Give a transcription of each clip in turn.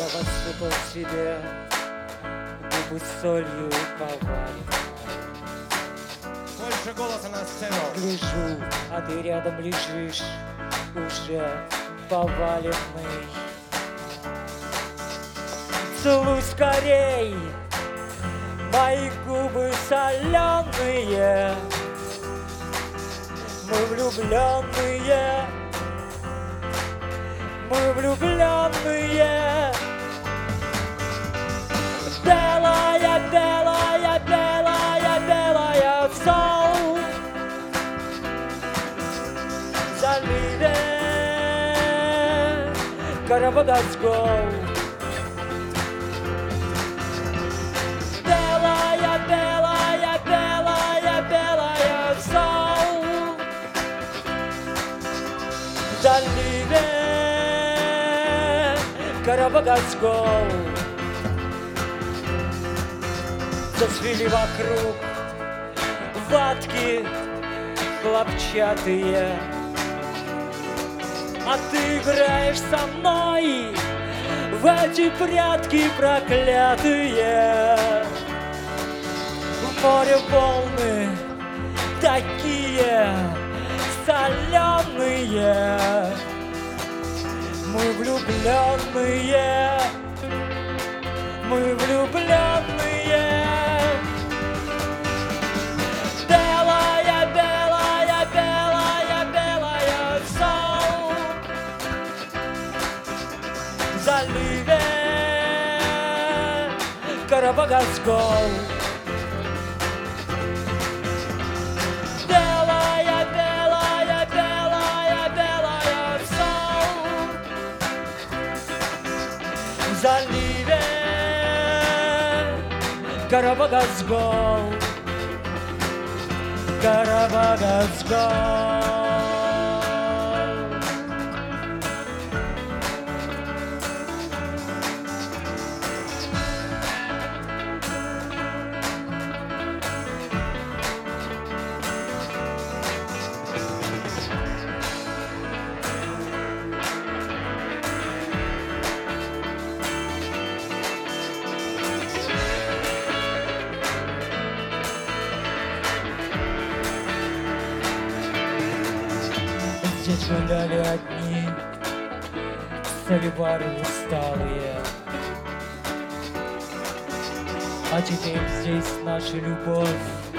подсыпал себе губы солью повалил. Больше голоса на сцену. Гляжу, а ты рядом лежишь, уже поваленный. Целуй скорей мои губы соленые. Мы влюбленные, мы влюбленные. Белая, белая, белая, белая в сол в заливе Карабагатского. Белая, белая, белая, белая в сол в заливе Карабагатского. Зацвели вокруг ватки хлопчатые, а ты играешь со мной в эти прятки проклятые. В море волны такие соленые. Мы влюбленные, мы влюбленные. Белая, белая, белая, белая в сол в заливе Карабагатского. Белая, белая, белая, белая в сол в заливе Карабагатского. Карабагатского. Здесь гуляли одни соливары усталые, а теперь здесь наша любовь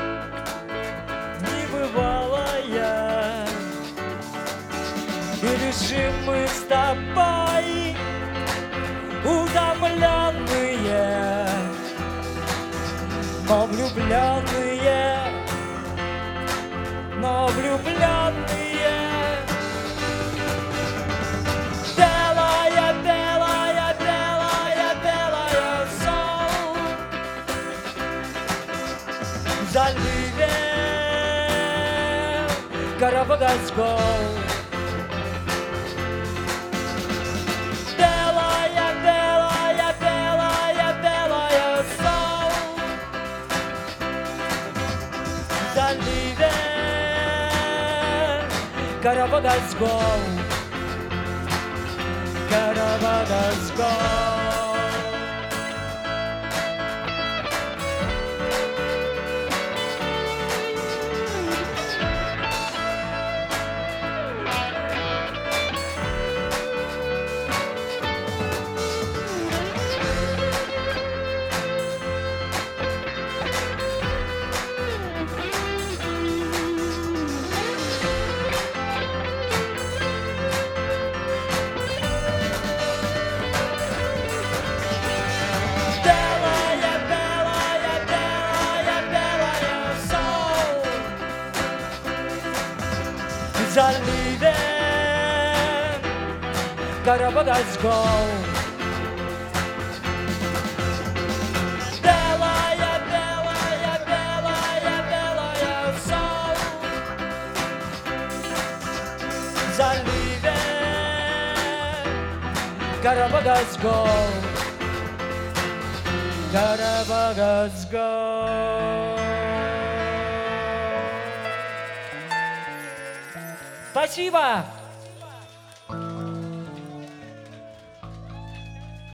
небывалая. И лежим мы с тобой утомленные, но влюбленные, но влюбленные. Белая, белая, белая, белая в сол в заливе Карабагатского. Белая, белая, белая, белая в сол в заливе Карабагатского. Карабагатского. В заливе Карабагатского. Белая, белая, белая, белая в сол в заливе Карабагатского. Карабагатского. Спасибо!